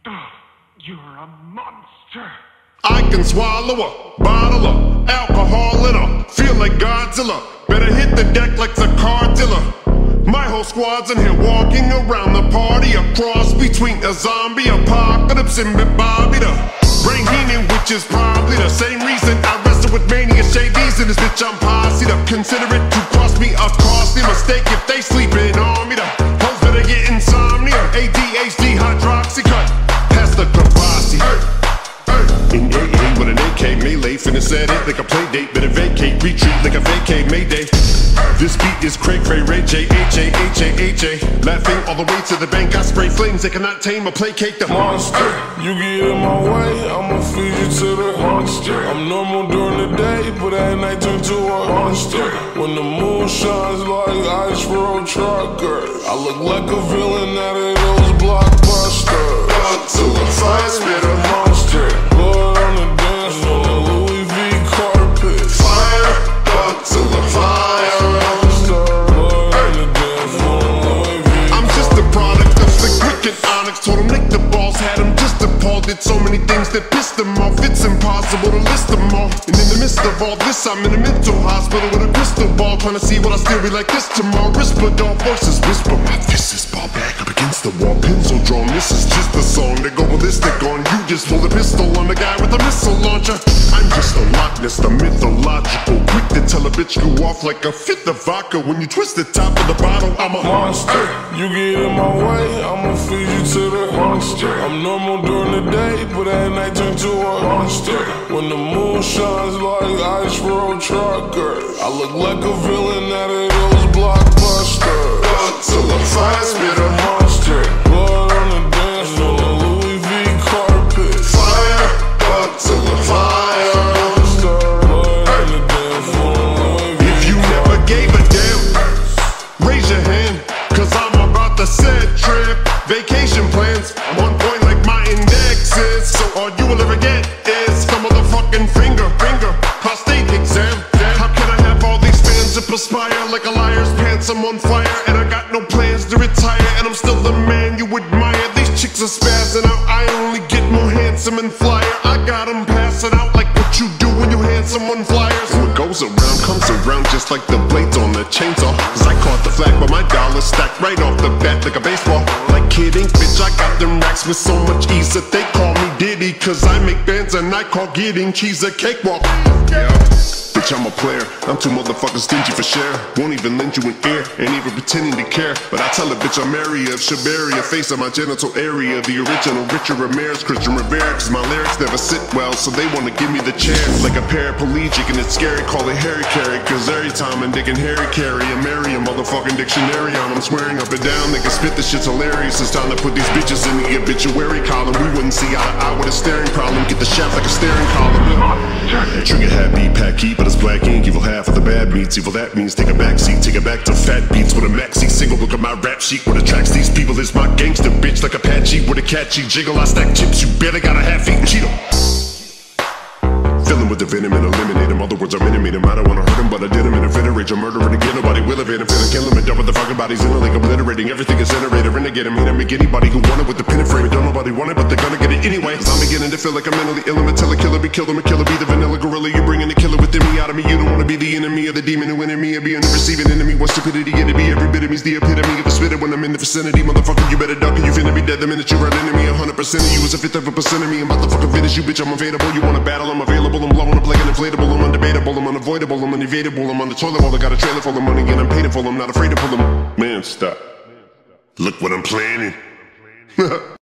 You're a monster. I can swallow a bottle of alcohol in her. Feel like Godzilla. Better hit the deck like the car dealer. My whole squad's in here walking around the party. A cross between a zombie apocalypse and Bobby the Brain Heenan, which is probably the same reason I wrestle with mania shades in this bitch. I'm posse up. Consider it to cost me a costly mistake if they sleeping on me. The hoes better get insomnia. ADHD, hydroxycut. Pass the Kavasi. In AA with an AK melee, finna set it like a play date. Better vacate, retreat like a vacate Mayday. This beat is cray cray, Ray J, H-A-H-A-H-A. Laughing all the way to the bank, I spray flames, they cannot tame or placate the monster. You get in my way, I'ma feed you to the monster. I'm normal during the day, but at night turn to a monster. When the moon shines like ice road trucker, I look like a villain out of those blockbusters. Up to a fire spitter monster. Blood on the dance floor, Louis V carpet. Fire, up to a fire. I'm just a product of Slick Rick and Onyx. Told him lick the balls, had him just appalled. Did so many things that pissed him off. It's impossible to list them all. And in the midst of all this, I'm in a mental hospital with a crystal ball, trying to see what I still be like this tomorrow. Whisper-dog voices whisper. My fist is ball back up against the wall, pencil drawn. This is just a song that go ballistic on. You just pull a pistol on the guy with a missile launcher. I'm just a Loch Ness, the mythological. Quick to tell a bitch you off like a fifth of vodka. When you twist the top of the bottle, I'm a monster. You get in my way, I'ma feed you to the monster. I'm normal during the day, but at night turn to a monster. When the moon shines like ice road trucker, I look like a villain out of those blockbusters. Until a fire spitter monster. Blood on the dance floor, Louis V carpet. Fire, up to the fire. Blood on the dance floor, Louis V. If you never gave a damn, raise your hand, cause I'm about to set trip. Vacation plans, I'm on point like my index is. So all you will ever get is the motherfucking finger. Prostate exam. How can I have all these fans that perspire like a liar's pants? I'm on fire and I got no plans to retire, and I'm still the man you admire. These chicks are spazzing out, I only get more handsome and flyer. I got them passing out like what you do when you hand someone flyers. What goes around comes around just like the blades on the chainsaw. Cause I caught the flag but my dollar stacked right off the bat like a baseball. Like Kid Ink, bitch, I got them racks with so much ease that they call me Diddy. Cause I make bands and I call getting cheese a cakewalk. Yeah. Bitch, I'm a player, I'm too motherfucking stingy for share. Won't even lend you an ear, ain't even pretending to care. But I tell a bitch I'm area of Shabaria, face of my genital area. The original Richard Ramirez, Christian Rivera. Cause my lyrics never sit well, so they wanna give me the chance. Like a paraplegic and it's scary, call it Harry Carry. Cause every time I'm digging Harry Carry, I marry a motherfucking dictionary on. I'm swearing up and down, they can spit this shit's hilarious. It's time to put these bitches in the obituary column. We wouldn't see eye to eye with a staring problem. Get the shaft like a staring column. Trigger happy, pack heat, but it's black ink. Evil half of the bad meats. Evil that means take a back seat, take it back to fat beats with a maxi single. Look at my rap sheet. What attracts these people is my gangster bitch, like Apache with a catchy jiggle. I stack chips, you better got a half-eaten Cheeto. Filling with the venom and eliminate him. Other words, I'm intimate him. I don't wanna hurt him, but I did him in a fit of rage. I'm murdering again, nobody will evade him. Finna kill him and dump with the fucking bodies in a lake, obliterating everything incinerator. Renegade him, hit him, make anybody who want it with the pin and frame it. Don't nobody want it, but they're gonna get it anyway. Cause I'm beginning to feel like I'm mentally ill. Until a killer be killed, I'm a killer, be the vanilla gorilla. You bringing the killer within me out of me. You don't wanna be the enemy of the demon who in me and be on the receiving enemy. What stupidity it'd be, every bit of me's the epitome of a spitter when I'm in the vicinity. Motherfucker, you better duck, and you finna be dead the minute you run into me. 100% of you is a fifth of a percent of me. I'm about to fucking finish you, bitch. I'm available. You wanna battle? I'm available. I'm blowing up like an inflatable. I'm undebatable. I'm unavoidable. I'm unevadable. I'm on the toilet bowl. I got a trailer full of money and I'm paid for. I'm not afraid to pull them. Man, stop. Look what I'm planning.